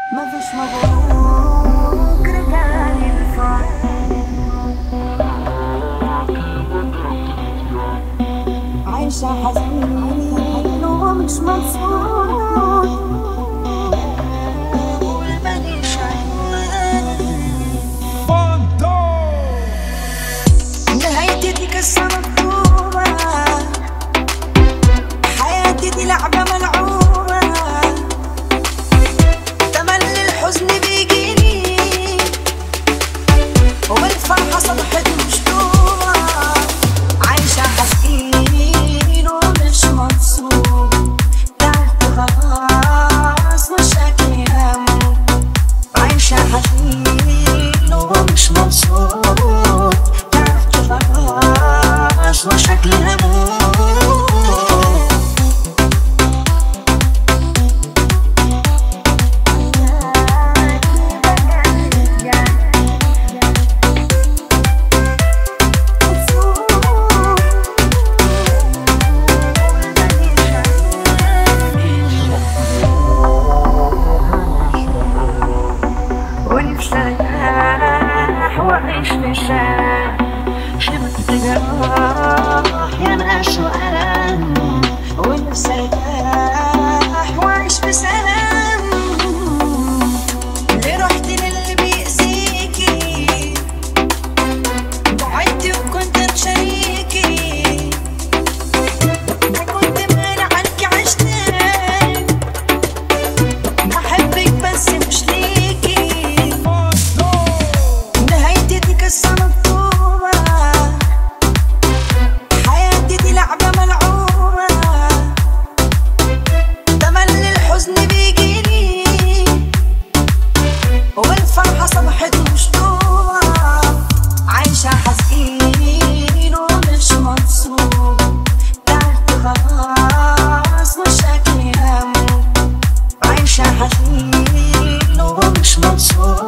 مفيش مبروك رجعلي الفرح، عايشة حزين ومش مبسوط، والماليش عنوان. نهايتي دي قصة مكتوبة، حياتي دي لعبة ملعوبة، تملي الحزن بيجيني والفرحة صبحت مشطوبة، عايشة حزين ومش مبسوط، تعبت خلاص وشكلي هموت، عايشة حزين ومش مبسوط، تعبت خلاص وشكلي هموت. وعيش لسان شبت جراح يا ناس وألم، ونفسي ارتاح وعيش بسلام. ليه رحت للي بيأذيكي، بعدتي وكنت شريكي، كنت مالي عنك عشتك، بحبك بس مش ليكي. قصة مكتوبة، حياتي دي لعبة ملعوبة، تملي الحزن بيجيني والفرحة صبحت مشطوبة، عايشة حزين ومش مبسوط، تعبت خلاص وشكلي هموت، عايشة حزين ومش مبسوط.